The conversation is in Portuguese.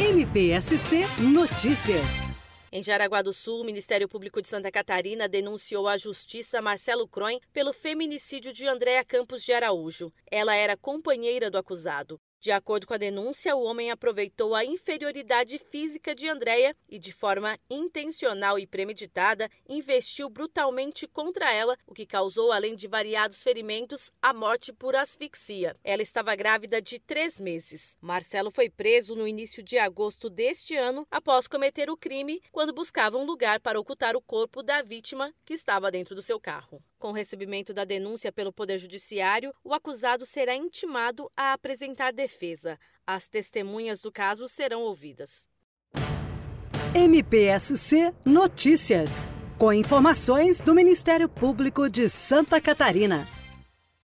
MPSC Notícias. Em Jaraguá do Sul, o Ministério Público de Santa Catarina denunciou à Justiça Marcelo Croin pelo feminicídio de Andréa Campos de Araújo. Ela era companheira do acusado. De acordo com a denúncia, o homem aproveitou a inferioridade física de Andréa e, de forma intencional e premeditada, investiu brutalmente contra ela, o que causou, além de variados ferimentos, a morte por asfixia. Ela estava grávida de 3 meses. Marcelo foi preso no início de agosto deste ano, após cometer o crime, quando buscava um lugar para ocultar o corpo da vítima, que estava dentro do seu carro. Com o recebimento da denúncia pelo Poder Judiciário, o acusado será intimado a apresentar defesa. As testemunhas do caso serão ouvidas. MPSC Notícias, com informações do Ministério Público de Santa Catarina.